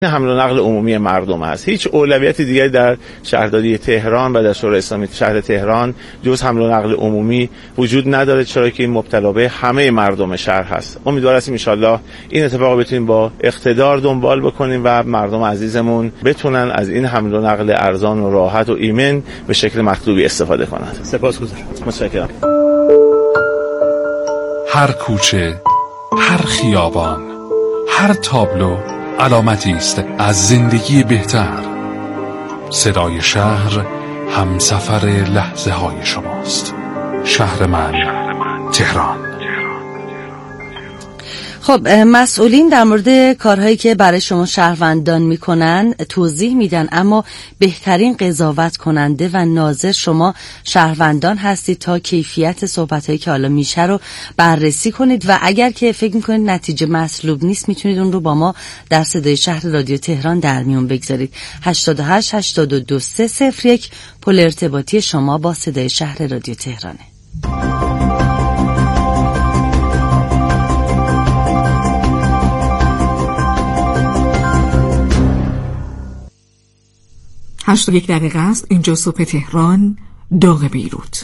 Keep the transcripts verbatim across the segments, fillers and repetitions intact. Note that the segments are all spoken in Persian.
حمل و نقل عمومی مردم هست. هیچ اولویت دیگری در شهرداری تهران و در شورای اسلامی شهر تهران جز حمل و نقل عمومی وجود نداره، چرا که این مبتلا به همه مردم شهر هست. امیدوار هستیم ان شاءالله این اتفاق بتونیم با اقتدار دنبال بکنیم و مردم عزیزمون بتونن از این حمل و نقل ارزان و راحت و ایمن به شکل مطلوبی استفاده کنند. سپاسگزارم. متشکرم. هر کوچه، هر خیابان، هر تابلو علامتی است از زندگی بهتر. صدای شهر همسفر لحظه های شماست. شهر من، تهران. خب مسئولین در مورد کارهایی که برای شما شهروندان میکنن توضیح میدن، اما بهترین قضاوت کننده و ناظر شما شهروندان هستید تا کیفیت صحبتایی که حالا میشه رو بررسی کنید و اگر که فکر میکنید نتیجه مطلوب نیست میتونید اون رو با ما در صدای شهر رادیو تهران در میون بگذارید. هشتاد و هشت هشتاد و دو سه صفر یک پل ارتباطی شما با صدای شهر رادیو تهرانه. هشتاد و یک دقیقه است. اینجا صبح تهران، داغ بیروت.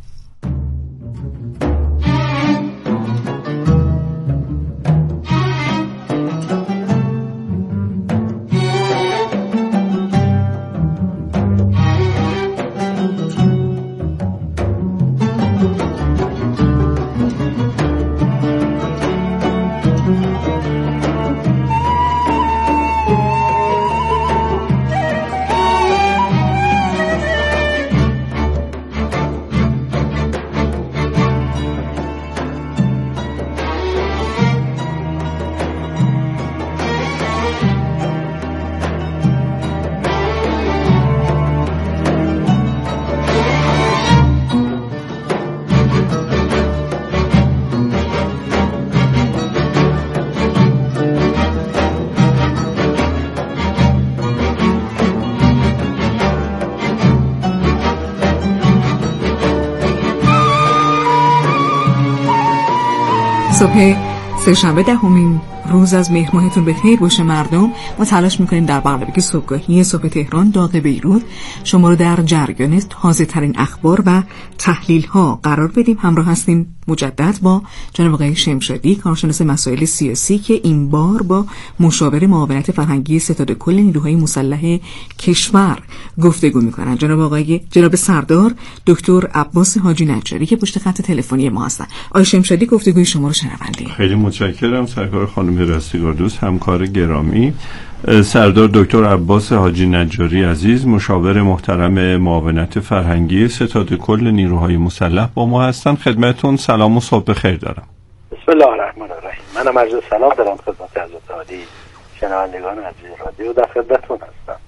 صبح سه‌شنبه دهمین روز از مهر ماهتون بخیر باشه مردم. ما تلاش میکنیم در برنامه صبحگاهی صبح تهران داغ بیروت شما رو در جریان تازه ترین اخبار و تحلیل ها قرار بدیم. همراه هستیم مجدد با جناب آقای شمشادی، کارشناس مسائل سیاسی که این بار با مشاور معاونت فرهنگی ستاد کل نیروهای مسلح کشور گفتگو میکنن. جناب آقای جناب سردار دکتر عباس حاجی نجاری که پشت خط تلفنی ما هستن. آقای شمشادی گفتگوی شما رو شنوندیم. خیلی متشکرم سرکار خانم رستگار دوست، همکار گرامی. سردار دکتر عباس حاجی نجاری عزیز، مشاور محترم معاونت فرهنگی ستاد کل نیروهای مسلح با ما هستن. خدمتتون سلام و صبح خیر دارم. بسم الله الرحمن الرحیم. منم عرض سلام دارم خدمت حضرت عالی شنوندگان عزیز رادیو، در خدمتتون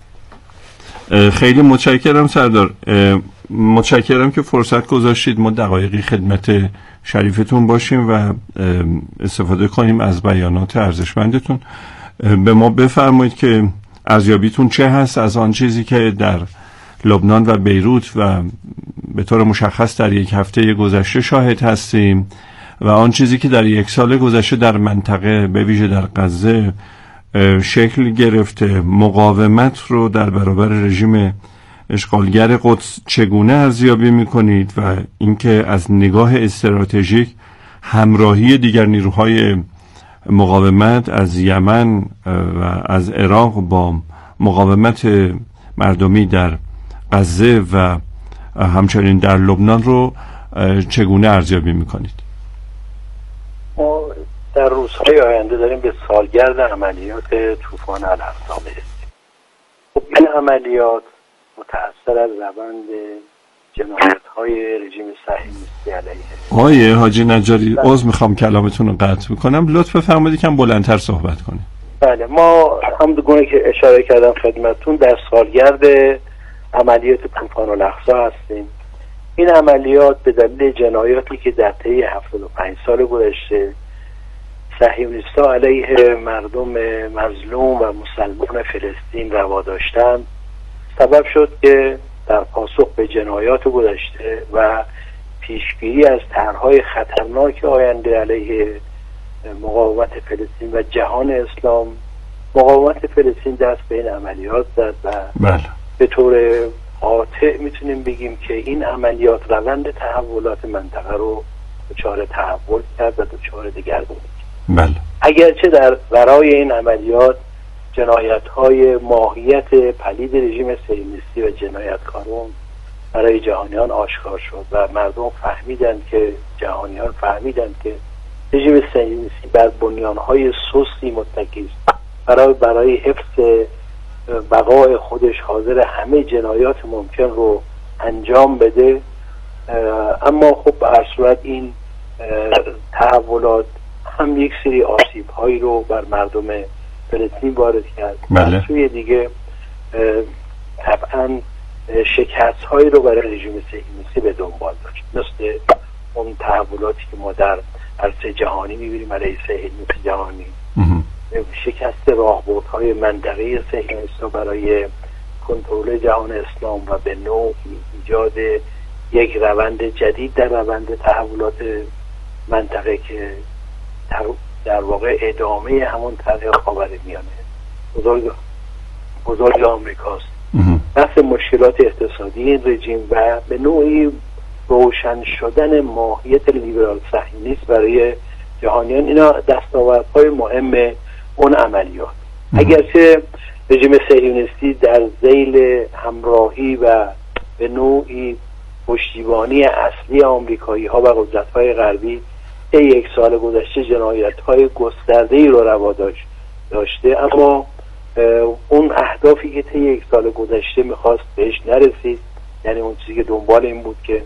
هستم. خیلی متشکرم سردار، متشکرم که فرصت گذاشتید ما دقایقی خدمت شریفتون باشیم و استفاده کنیم از بیانات ارزشمندتون. به ما بفرمایید که ارزیابیتون چه هست از آن چیزی که در لبنان و بیروت و به طور مشخص در یک هفته گذشته شاهد هستیم و آن چیزی که در یک سال گذشته در منطقه به ویژه در غزه شکل گرفته. مقاومت رو در برابر رژیم اشغالگر قدس چگونه ارزیابی می‌کنید و اینکه از نگاه استراتژیک همراهی دیگر نیروهای مقاومت از یمن و از عراق با مقاومت مردمی در غزه و همچنین در لبنان رو چگونه ارزیابی میکنید؟ ما در روزهای آینده داریم به سالگرد عملیات طوفان الاقصی میرسیم. خب این عملیات متأثر از روند جنایت‌های رژیم صهیونیستی علیه آقای حاجی نجاری، عذر میخوام کلامتون رو قطع میکنم، لطف بفرمایید کم بلندتر صحبت کنید. بله، ما همونگونه که اشاره کردم خدمتتون در سالگرد عملیات طوفان الاقصی هستیم. این عملیات به دلیل جنایاتی که در طی هفتاد و پنج سال گذشته صهیونیست‌ها علیه مردم مظلوم و مسلمان فلسطین روا داشتند سبب شد که در پاسخ به جنایات گذشته و پیشگیری از طرح‌های خطرناک آینده علیه مقاومت فلسطین و جهان اسلام مقاومت فلسطین دست به این عملیات زد و بله. به طور قاطع میتونیم بگیم که این عملیات روند تحولات منطقه رو دچار تحول کرد و دچار دگرگونی کرد. بله. اگرچه در ورای این عملیات جنایت‌های ماهیت پلید رژیم صهیونیستی و جنایتکاران برای جهانیان آشکار شد و مردم فهمیدند که جهانیان فهمیدند که رژیم صهیونیستی بر بنیان‌های سستی متکی است، برای برای حفظ بقای خودش حاضر همه جنایات ممکن رو انجام بده. اما خب به هر صورت این تحولات هم یک سری آسیب‌هایی رو بر مردم فلسطین وارد کرد. بله. از سوی دیگه طبعا شکست‌هایی رو برای رژیم صهیونیستی به دنبال داشت، مثل اون تحولاتی که ما در عرصه جهانی می‌بینیم علیه صهیونیسم جهانی، شکست راهبردهای منطقه صهیونیست‌ها برای کنترل جهان اسلام و به نوع ایجاد یک روند جدید در روند تحولات منطقه که در واقع ادامه همون طرح خاورمیانه بزرگ بزرگ آمریکاست. بحث مشکلات اقتصادی این رژیم و به نوعی روشن شدن ماهیت لیبرال صهیونیست برای جهانیان، اینا دستاوردهای مهم اون عملیات. اگرچه رژیم صهیونیستی در ذیل همراهی و به نوعی پشتیبانی اصلی آمریکایی ها و قدرت های غربی طی یک سال گذشته جنایت های گسترده ای رو روا داشته، اما اون اهدافی که طی یک سال گذشته میخواست بهش نرسید، یعنی اون چیزی که دنبال این بود که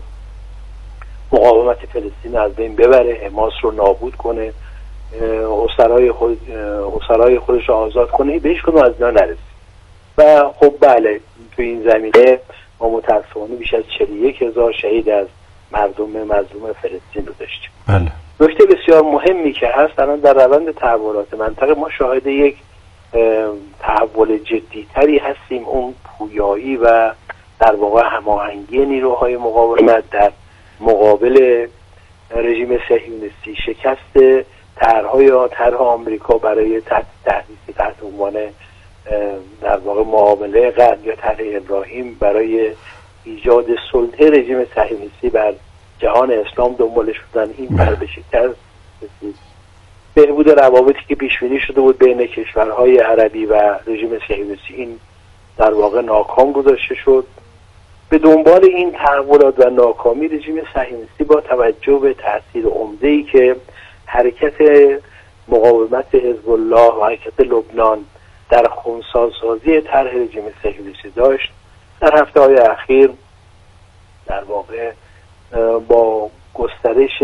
مقاومت فلسطین از بین ببره، حماس رو نابود کنه، اسرای خود اسرای خودش رو آزاد کنه، بهش کنه از اینا نرسید. و خب بله تو این زمینه ما متاسفانه بیش از چهل و یک هزار شهید از مردم مظلوم فلسطین رو داشتیم. بله. نکته بسیار مهمی که هست الان در روند تحولات منطقه ما شاهد یک تحول جدیتری هستیم، اون پویایی و در واقع هماهنگی نیروهای مقاومت در مقابل رژیم صهیونیستی، شکست طرح‌های طرح آمریکا برای تحت تهدیدی تحت عنوان در واقع معامله غرب یا طرح ابراهیم برای ایجاد سلطه رژیم صهیونیستی بر جهان اسلام دنبالش بودن، این بر به شکست رسید. بهبود روابطی که پیش بینی شده بود بین کشورهای عربی و رژیم صهیونیستی، این در واقع ناکام گذاشته شد. به دنبال این تحولات و ناکامی رژیم صهیونیستی با توجه به تاثیر عمده‌ای که حرکت مقاومت حزب الله و حرکت لبنان در خنثی‌سازی طرح رژیم صهیونیستی داشت، در هفته‌های اخیر در واقع با گسترش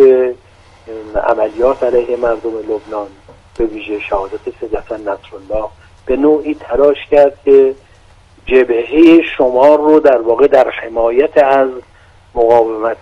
عملیات علیه مردم لبنان به ویژه شهادت سید حسن نصرالله به نوعی تلاش کرد که جبهه شمار رو در واقع در حمایت از مقاومت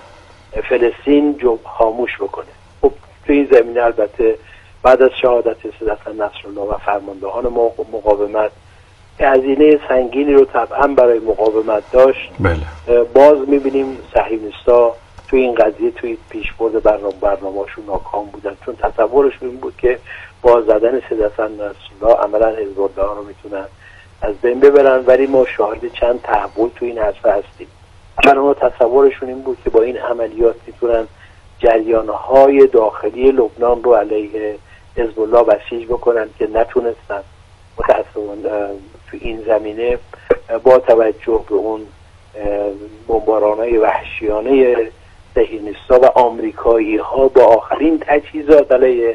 فلسطین جو خاموش بکنه. خب تو این زمینه البته بعد از شهادت سید حسن نصرالله و فرماندهان مقاومت که هزینه سنگینی رو طبعا برای مقاومت داشت، بله. باز میبینیم صهیونیست‌ها تو این قضیه توی پیشبرد برنامه برنامه‌شون ناکام بودن، چون تصورشون این بود که با زدن سید حسن نصرالله عملا حزب الله رو میتونن از بین ببرن، ولی ما شاهد چند تحول تو این حرفه هستیم. اونا تصورشون این بود که با این عملیات میتونن جریان‌های داخلی لبنان رو علیه حزب الله بسیج بکنن که نتونستن. متأسفانه تو این زمینه با توجه به اون بمباران‌های وحشیانه صهیونیست‌ها و آمریکایی‌ها با آخرین تجهیزات علیه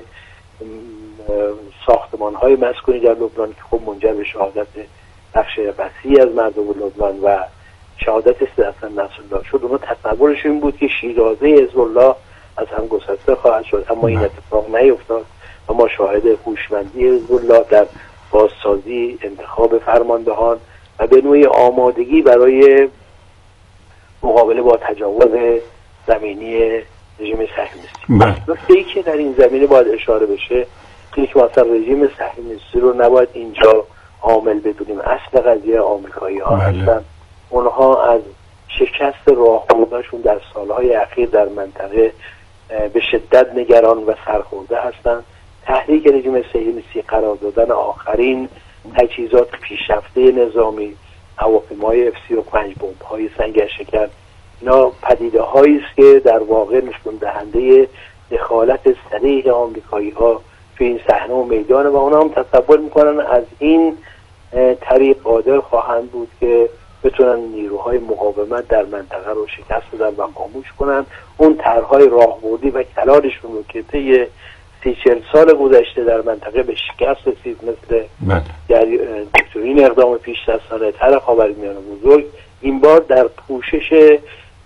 ساختمان‌های مسکونی در لبنان که خب منجر به شهادت بخش وسیعی از مردم لبنان و شهادت سید حسن نصرالله شد، اونا تصورش این بود که شیرازه حزب الله از هم گسسته خواهد شد، اما این اتفاق نیفتاد و ما شاهد هوشمندی حزب الله در بازسازی انتخاب فرماندهان و به نوعی آمادگی برای مقابله با تجاوز زمینی رژیم صهیونیستی. نکته‌ای که در این زمینه باید اشاره بشه اینه که مثلا رژیم صهیونیستی رو نباید اینجا عامل بدونیم، اصل قضیه آمریکایی‌ها هستن. اونها از شکست راهبردشون در سالهای اخیر در منطقه به شدت نگران و سرخورده هستند. تحریک رژیم صهیونیستی قرار دادن آخرین تجهیزات پیشرفته نظامی، هواپیماهای اف سی و پنج، بمب‌های سنگر شکن، اینا پدیده هایی است که در واقع نشون دهنده دخالت صریح آمریکایی ها تو این صحنه و میدان و اونا هم تصور میکنن از این طریق قادر خواهند بود که بتونن نیروهای مقاومت در منطقه رو شکست بدن و خاموش کنن. اون طرحهای راهبردی و کلارشون رو که طی سی چهل سال گذشته در منطقه به شکست رسید، مثل دکترین اقدام پیش دستانه طرح خاورمیانه بزرگ، این بار در پوشش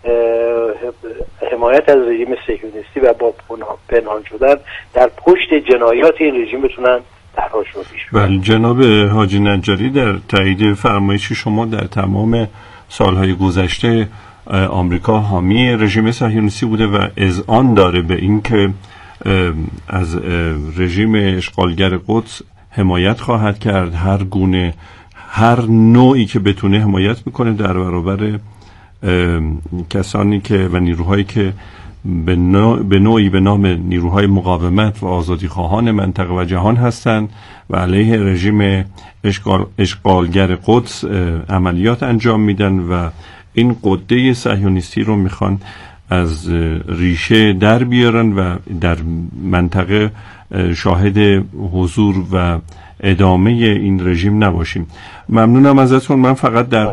حمایت از رژیم صهیونیستی و با پنهان شدن در پشت جنایات این رژیم بتونن طرحشون پیش ببرن. بله جناب حاجی نجاری، در تایید فرمایش شما در تمام سالهای گذشته آمریکا حامی رژیم صهیونیستی بوده و اذعان داره به اینکه از رژیم اشغالگر قدس حمایت خواهد کرد، هر گونه هر نوعی که بتونه حمایت میکنه در برابر کسانی که و نیروهایی که به, نوع به نوعی به نام نیروهای مقاومت و آزادی خواهان منطقه و جهان هستند و علیه رژیم اشغال اشغالگر قدس عملیات انجام میدن و این قده صهیونیستی رو میخوان از ریشه در بیارن و در منطقه شاهد حضور و ادامه این رژیم نباشیم. ممنونم ازتون. من فقط در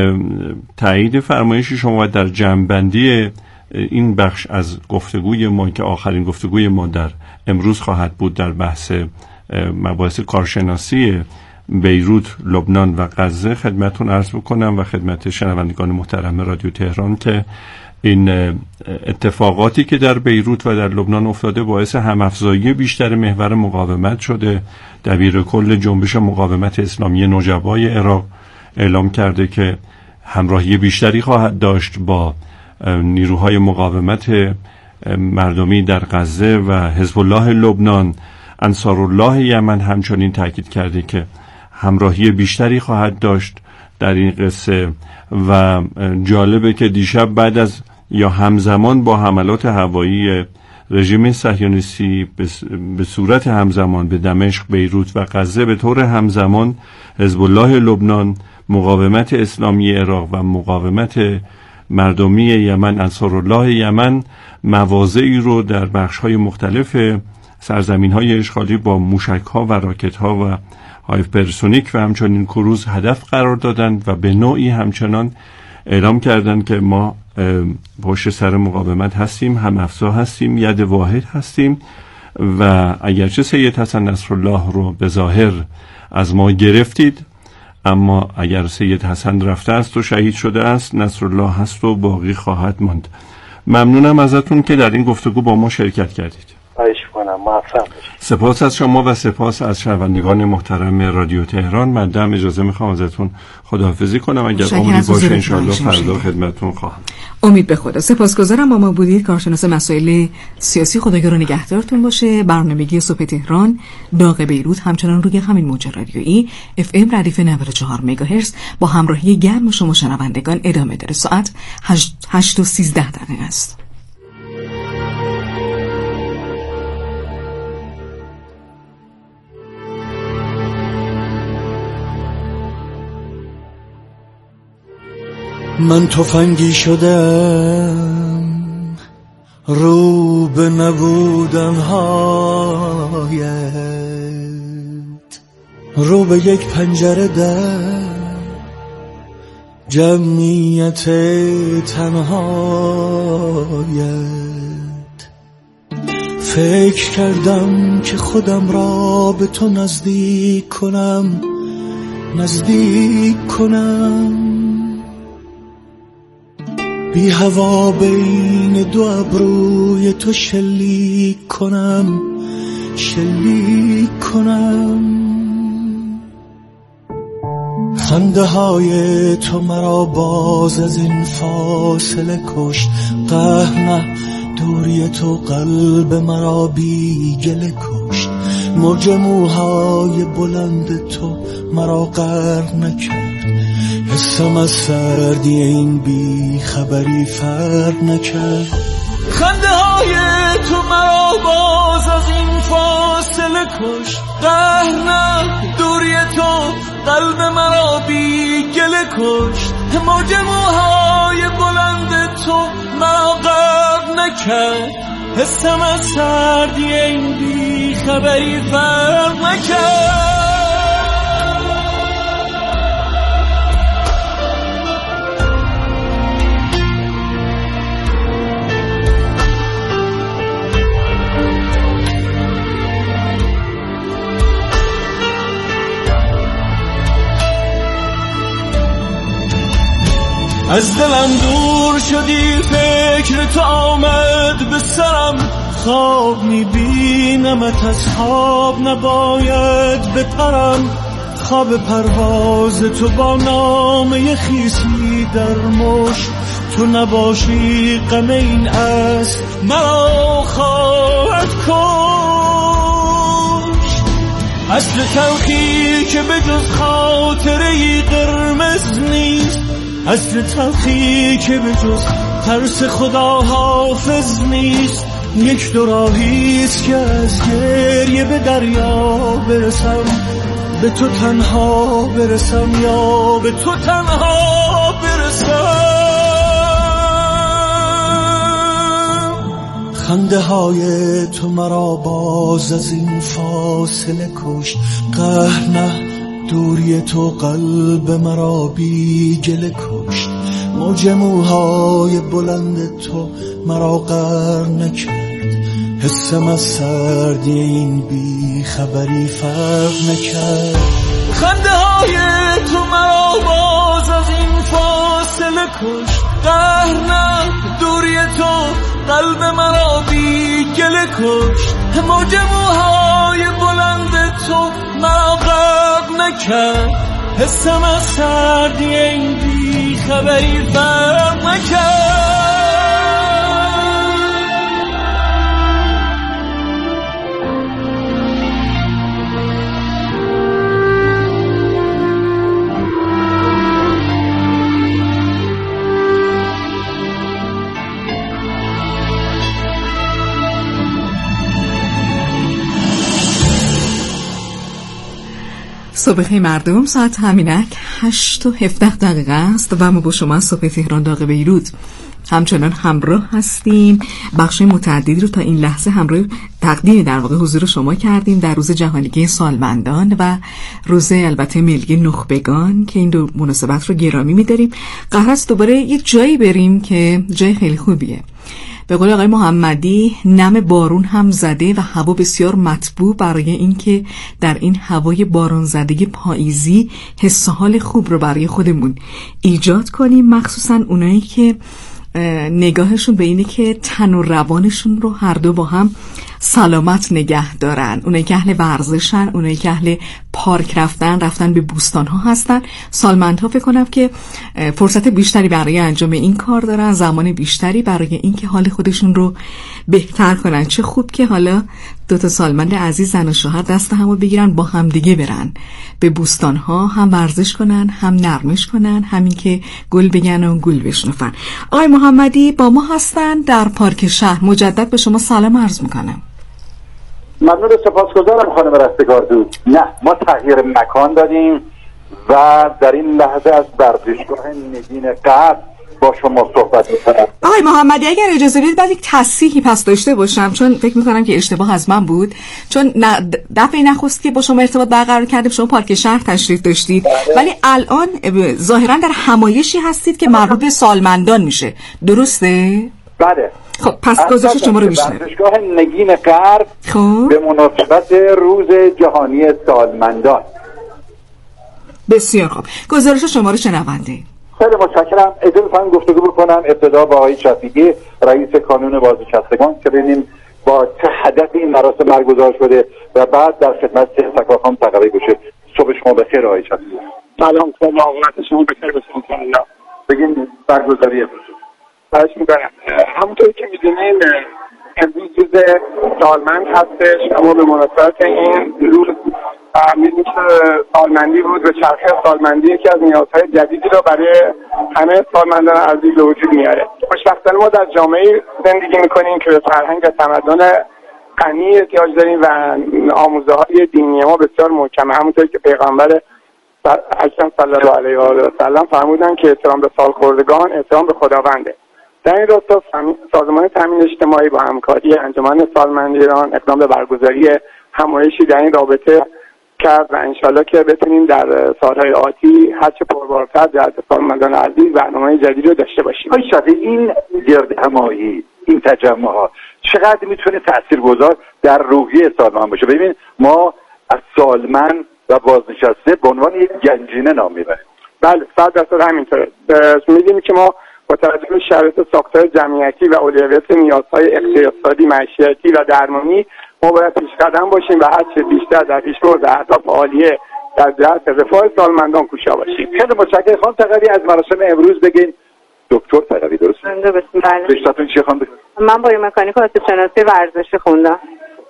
تایید فرمایش شما و در جمع‌بندی این بخش از گفتگوی ما که آخرین گفتگوی ما در امروز خواهد بود در بحث مباحث کارشناسی بیروت، لبنان و غزه خدمتون عرض بکنم و خدمت شنوندگان محترم رادیو تهران که این اتفاقاتی که در بیروت و در لبنان افتاده باعث هم‌افزایی بیشتر محور مقاومت شده. دبیر کل جنبش مقاومت اسلامی نجبای عراق اعلام کرده که همراهی بیشتری خواهد داشت با نیروهای مقاومت مردمی در غزه و حزب الله لبنان. انصارالله یمن همچنین تاکید کرده که همراهی بیشتری خواهد داشت در این قصه و جالبه که دیشب بعد از یا همزمان با حملات هوایی رژیم صهیونیستی به صورت همزمان به دمشق، بیروت و غزه به طور همزمان حزب الله لبنان، مقاومت اسلامی عراق و مقاومت مردمی یمن، انصارالله یمن مواضعی رو در بخش‌های مختلف سرزمین‌های اشغالی با موشک‌ها و راکت‌ها و هایپرسونیک و همچنین کروز هدف قرار دادند و به نوعی همچنان اعلام کردند که ما پشت سر مقاومت هستیم، هم افزا هستیم، ید واحد هستیم و اگرچه سید حسن نصرالله رو به ظاهر از ما گرفتید، اما اگر سید حسن رفته است و شهید شده است، نصرالله هست و باقی خواهد ماند. ممنونم ازتون که در این گفتگو با ما شرکت کردید. خواهش کنم، موفق باشید. سپاس از شما و سپاس از شنوندگان محترم رادیو تهران. من دم اجازه میخوام ازتون خداحافظی کنم. اگر عمری باشه انشالله فردا خدمتتون خواهم. امید به خدا. سپاسگزارم با ما بودید. کارشناس مسائل سیاسی، خداگار و نگهدارتون باشه. برنامگی صبح تهران، داغ بیروت همچنان روی همین موج رادیویی اف ام ردیف نود و چهار مگاهرتز با همراهی گرم شما شنوندگان ادامه داره. ساعت هشت و سیزده دقیقه است. من تفنگی شدم رو به نبودن هایت، رو به یک پنجره در جمعیت تنهایت. فکر کردم که خودم را به تو نزدیک کنم، نزدیک کنم، بی هوا بین دو ابروی تو شلیک کنم، شلیک کنم. خنده های تو مرا باز از این فاصله کشت، قهنه دوری تو قلب مرا بی گله کشت. موج موهای بلند تو مرا غرق نکرد، حسم از سردی این بی خبری فرق نکرد. خنده ها های تو مرا باز از این فاصله کشت. قهر نه دوری تو قلب مرا بی گله کشت. موج موهای بلند تو مرا غرق نکرد. حسم از سردی این بی خبری فرق نکرد. از دلم دور شدی فکر تو آمد به سرم. خواب میبینمت از خواب نباید بپرم. خواب پرواز تو با نامه خیسی در مشت. تو نباشی غم این است مرا خواهد کشت. اصل تلخی که به جز خاطره قرمز نیست. اصل تلخی که به جز ترس خدا حافظ نیست. یک دو راهیست که از گریه به دریا برسم. به تو تنها برسم یا به تو تنها برسم. خنده های تو مرا باز از این فاصله کشت. قهر نه دوری تو قلب مرا بی گله کشت. موج موهای بلند تو مرا غرق نکرد. حسم از سردی این بی خبری فرق نکرد. خنده های تو مرا باز از این فاصله کشت. قهر نه دوری تو قلب مرا بی گله کشت. موج موهای بلند تو مرا غرق نکرد. حسم از سردی این بی خبری فرق نکرد. صبح مردم، ساعت همینک هشت و هفده دقیقه است و ما با شما صبح تهران داغ بیروت همچنان همراه هستیم. بخش متعددی رو تا این لحظه همراه تقدیم در واقع حضور شما کردیم در روز جهانی سالمندان و روز البته ملی نخبگان که این دو مناسبت رو گرامی می‌داریم. قرار است دوباره یه جایی بریم که جای خیلی خوبیه. به قول آقای محمدی نم بارون هم زده و هوا بسیار مطبوع برای اینکه در این هوای باران زده پاییزی حس و حال خوب رو برای خودمون ایجاد کنیم، مخصوصا اونایی که نگاهشون به اینه که تن و روانشون رو هر دو با هم سلامت نگه دارن. اونایی که اهل ورزشن، اونایی که اهل پارک رفتن رفتن به بوستان ها هستن. سالمندها فکر کنم که فرصت بیشتری برای انجام این کار دارن، زمان بیشتری برای اینکه حال خودشون رو بهتر کنن. چه خوب که حالا دو تا سالمند عزیز زن و شوهر دست همو بگیرن، با هم دیگه برن به بوستان ها، هم ورزش کنن، هم نرمش کنن، همین که گل بگن و گل بشنفن. آقای محمدی با ما هستن در پارک شهر. مجدد به شما سلام عرض میکنم. ممنون، سپاسگزارم خانم رستگار دوست. نه، ما تغییر مکان دادیم و در این لحظه از ورزشگاه نگین غرب با شما صحبت میکنم. آقای محمدی اگر اجازه بدید بعد یک تصحیحی پس داشته باشم، چون فکر میکنم که اشتباه از من بود، چون دفعه نخست که با شما ارتباط برقرار کردیم شما پارک شهر تشریف داشتید، ولی الان ظاهرا در همایشی هستید که مربوط به سالمندان میشه، درسته؟ بله. خب پس گزارش شما رو میشنویم. ورزشگاه نگین غرب خب به مناسبت روز جهانی سالمندان. بسیار خوب، گزارش شما رو شنونده. خیلی متشکرم. اجازه بفرمایید گفتگو بکنم ابتدا با آقای شفیقی رئیس کانون بازنشستگان که ببینیم با چه هدف این مراسم برگزار شده و بعد در خدمت سکاخ هم تقاضای بشه. صبح شما بخیر آقای شفیقی. سلام، صبح اوقات شما بخیر باشه انشاءالله. بگین برگزاری امروز. خواهش می‌کنم. همونطوری که می‌دونین امروز روز سالمند هستش. اما به مناسبت این روز میدونیم که سالمندی بود و چرخه سالمندی یکی از نیازهای جدیدی رو برای همه سالمندان عزیز به وجود میاره. خوشبختانه ما در جامعه زندگی میکنیم که به فرهنگ و تمدن غنی احتیاج داریم و آموزه های دینی ما بسیار محکمه، همونطوری که پیغمبر اکرم صلی الله علیه و آله و سلم فرمودن که احترام به سالخوردگان احترام به خداونده. در این راستا سازمان تامین اجتماعی با همکاری انجمن سالمندی ایران اقدام به برگزاری همایشی در این رابطه کرد و انشالله که بتونیم در سالهای آتی هرچه پربارتر جهت سالمندان عزیز برنامه جدید رو داشته باشیم. آقای شفیع، این گرد همایی، این تجمع ها چقدر میتونه تاثیرگذار در روحیه سالمند باشه؟ ببین ما از سالمند و بازنشسته به عنوان یک گنجینه نام میبریم. بله صد درصد همینطوره. میدونیم که ما با توجه به شرایط ساختار جمعیتی و اولویت نیازهای اقتصادی، معیشتی و درمانی ما باید پیشقدم باشیم و هرچه بیشتر در پیشبرد اهداف عالیه در جهت رفاه سالمندان کوشا باشیم. خیلی متشکرم. خانم تقوی، از مراسم امروز بگین. دکتر تقوی درست؟ بله. رشته‌تون چیه خانم؟ من بایومکانیک و آسیب شناسی ورزشی خوندم.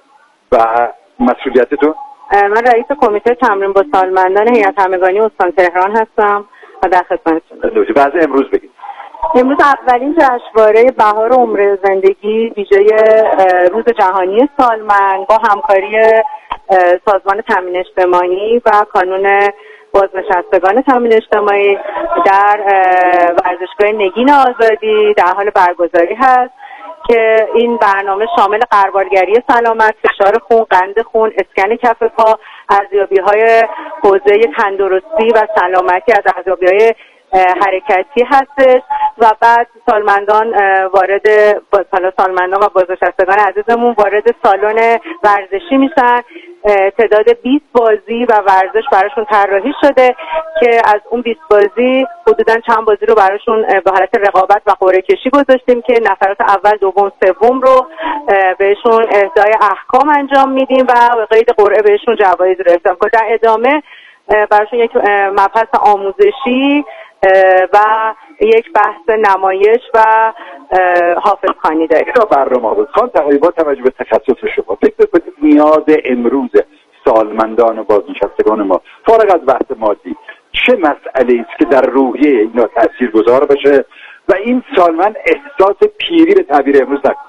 و مسئولیتتون؟ من رئیس کمیته تمرین با سالمندان هیئت همگانی استان تهران هستم و در خدمتتون. وضع امروز بگید. امروز اولین جشنواره بهار عمر زندگی ویژه روز جهانی سالمند با همکاری سازمان تامین اجتماعی و کانون بازنشستگان تامین اجتماعی در ورزشگاه نگین آزادی در حال برگزاری هست که این برنامه شامل غربالگری سلامت، فشار خون، قند خون، اسکن کف پا، ارزیابی‌های حوزه تندرستی و سلامتی از ارزیابی‌های حرکتی هستش و بعد سالمندان وارد بالا سالمندان و بازنشستگان عزیزمون وارد سالن ورزشی میشن. تعداد بیست بازی و ورزش براشون طراحی شده که از اون بیست بازی حدوداً چند بازی رو براشون به حالت رقابت و قرعه کشی گذاشتیم که نفرات اول، دوم، سوم رو بهشون اهدای احکام انجام میدیم و قید قرعه بهشون جوایز رو اهدا می‌کنیم. در ادامه براشون یک مبحث آموزشی و یک بحث نمایش و حافظخوانی داریم. این برنامه بود. خان تقریبا توجه به تخصص شما فکر کنید نیاز امروز سالمندان و بازنشستگان ما فارغ از بحث مادی چه مسئله است که در روحیه اینا تاثیرگذار باشه و این سالمند احساس پیری به تعبیر امروز نکنه؟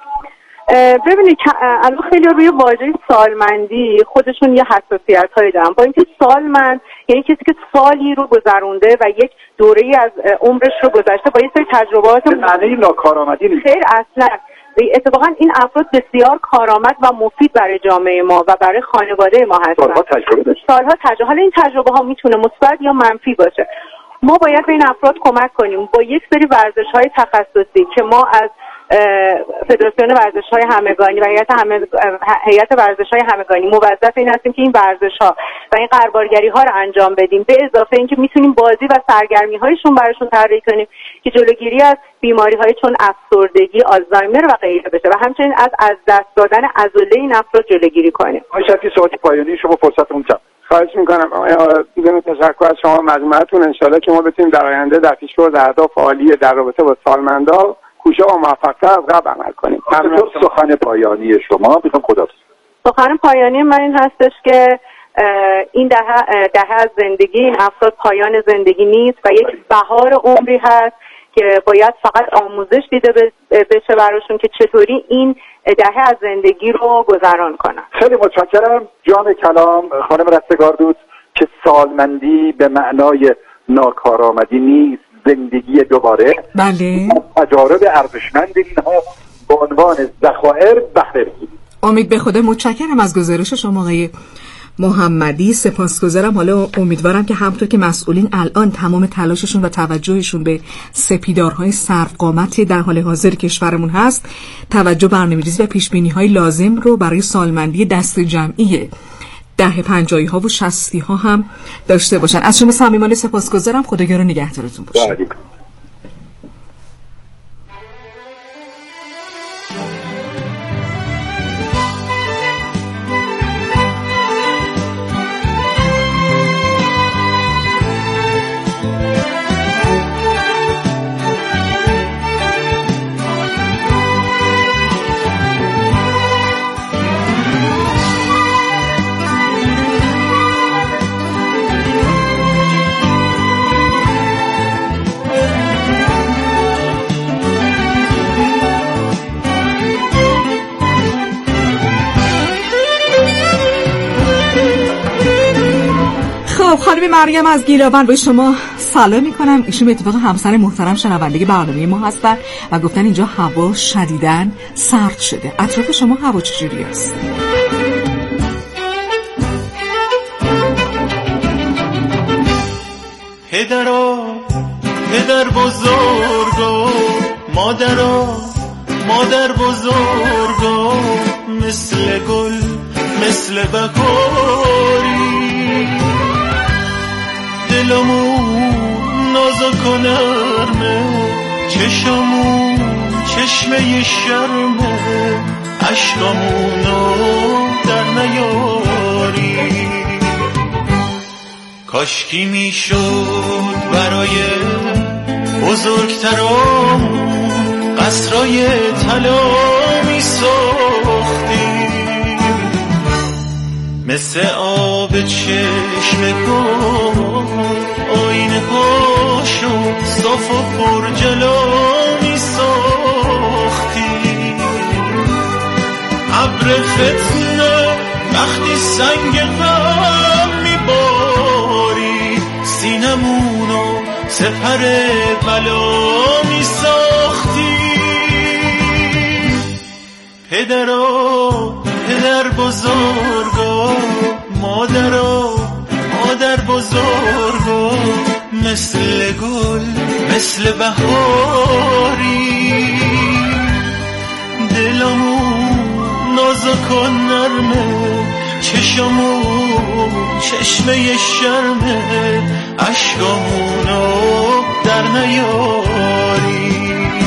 ببینید الان خیلی روی واژه سالمندی خودشون یه حساسیت هایی دارن، با اینکه سالمند یعنی کسی که سالی رو گذرونده و یک دوره‌ای از عمرش رو گذشته با یه سری تجربات معنی ناکارآمدی نیست. خیر اصلا اتفاقا این افراد بسیار کارآمد و مفید برای جامعه ما و برای خانواده ما هستن. سالها تجربه داشت. سالها تجربه. حالا این تجربه ها میتونه مثبت یا منفی باشه. ما باید به این افراد کمک کنیم با یک سری ورزش‌های تخصصی که ما از فدراسیون ورزش‌های همگانی و هیئت همه هیئت ورزش‌های همگانی موظف این هستیم که این ورزش‌ها و این غربالگری‌ها رو انجام بدیم، به اضافه اینکه میتونیم بازی و سرگرمی‌هایشون براشون طراحی کنیم که جلوگیری از بیماری‌های چون افسردگی، آلزایمر و غیره بشه و همچنین از از دست دادن عضله این افراد جلوگیری کنیم. آقای شفیع، صحبت پایانی شما فرصتتون چند؟ خواهش میکنم. بدون تشکر از شما مجموعتون، انشالله که ما بتونیم در آینده در پیشبرد اهداف عالی در رابطه با سالمندان کوشا و موفق‌تر از قبل عمل کنیم. سخن پایانی شما میخوام خداحافظ. سخن پایانی من این هستش که این دهه دهه از زندگی این افراد پایان زندگی نیست و یک بهار عمری هست که باید فقط آموزش دیده بشه براشون که چطوری این دهه از زندگی رو گذران کنن. خیلی متشکرم. جان کلام خانم رستگاردود که سالمندی به معنای ناکارآمدی نیست، زندگی دوباره. بله. تجارب ارزشمند اینها به عنوان ذخایر بهره بگیرید. امید به خدا. متشکرم از گزارش شما آقای محمدی، سپاسگزارم. حالا امیدوارم که همونطور که مسئولین الان تمام تلاششون و توجهشون به سپیدارهای سرقامت در حال حاضر کشورمون هست، توجه برنامه‌ریزی و پیشبینی‌های لازم رو برای سالمندی دست جمعی ده پنجاهی ها و شصتی ها هم داشته باشن. از شما صمیمانه سپاسگزارم. خداگار و نگهدارتون باشه. خانم مریم از گیلابن به شما سلام میکنم. ایشون به اتفاق همسر محترم شنونده برنامه ما هستن و گفتن اینجا هوا شدیداً سرد شده. اطراف شما هوا چجوری است؟ پدرا پدر بزرگا، مادرا مادر بزرگا، مثل گل مثل بهاری، دلمون نازک و نرمه، چشمون چشمه شرمه، عشقمونو در نیاری. کاشکی میشد برای بزرگترامون قصرای طلا میساختیم، مثل آب چشم گل آینه هاشو صاف و پر جلا میساختیم. ابر فتنه وقتی سنگ غم میباری، سینمونو سپر بلا میساختی. پدرا پدر بزرگا، مادرا مادر بزرگا، مثل گل مثل بهاری، دلمون نازک و نرمه، چشمون چشمه شرمه، عشقمونو در نیاری.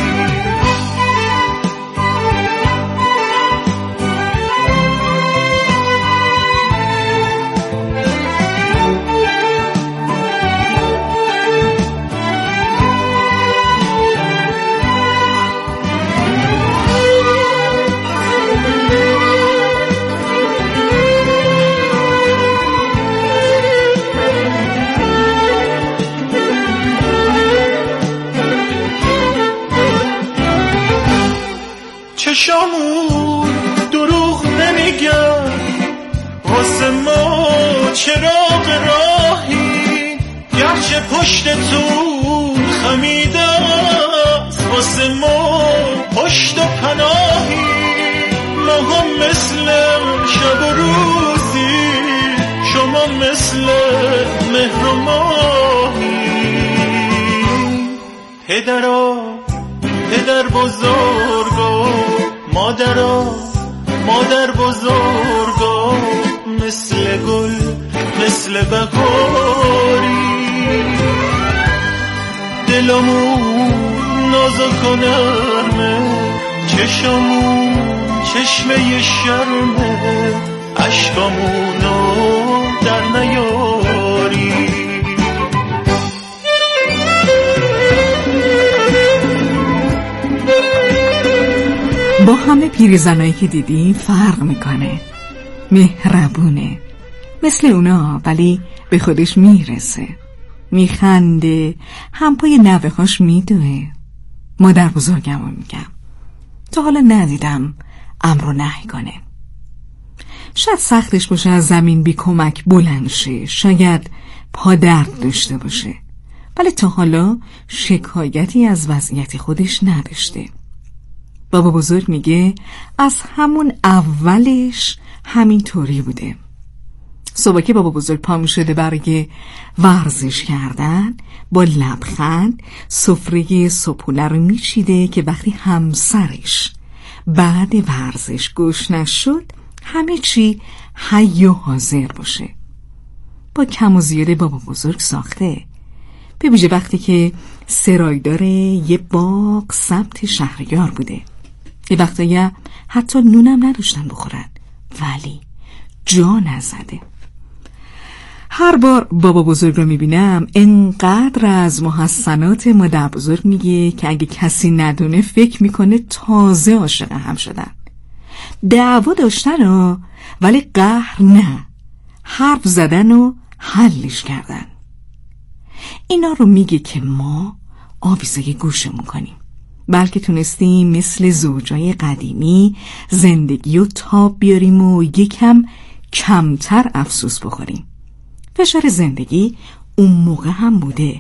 چشامون دروغ نمیگن واسه ما، چراغ راهی گرچه پشتتون خمیده است، واسه ما پشت و پناهی. ما هم مثل شب و روزی، شما مثل مهر و ماهی. پدرا پدر بزرگا، مادرا مادر بزرگا، مثل گل مثل بهاری، دلمون نازک و نرمه، چشمون چشمه شرمه، عشقمونو در نیاری. با همه پیرزنایی که دیدی فرق میکنه، مهربونه مثل اونا ولی به خودش میرسه، میخنده، هم پای نوه‌هاش میدوه. مادر بزرگمو میگم، تا حالا ندیدم امر و نهی کنه. شاید سختش باشه از زمین بی کمک بلند شه، شاید پا درد داشته باشه، ولی تا حالا شکایتی از وضعیت خودش نداشته. بابا بزرگ میگه از همون اولش همین طوری بوده. صبح که بابا بزرگ پا میشده برای ورزش کردن، با لبخند سفره صبحونه رو میچیده که وقتی همسرش بعد ورزش گشنه شد همه چی حی و حاضر باشه. با کم و زیاده بابا بزرگ ساخته، به ویژه وقتی که سرایدار یه باغ سمت شهریار بوده. یه وقتایی حتی نونم نداشتن بخورن، ولی جا نزده. هر بار بابا بزرگ رو میبینم انقدر از محسنات مادر بزرگ میگه که اگه کسی ندونه فکر میکنه تازه عاشق هم شدن. دعوا داشتن و ولی قهر نه، حرف زدن و حلش کردن. اینا رو میگه که ما آویزه گوشمون کنیم، بلکه تونستیم مثل زوجای قدیمی زندگی و تاب بیاریم و یکم کمتر افسوس بخوریم. فشار زندگی اون موقع هم بوده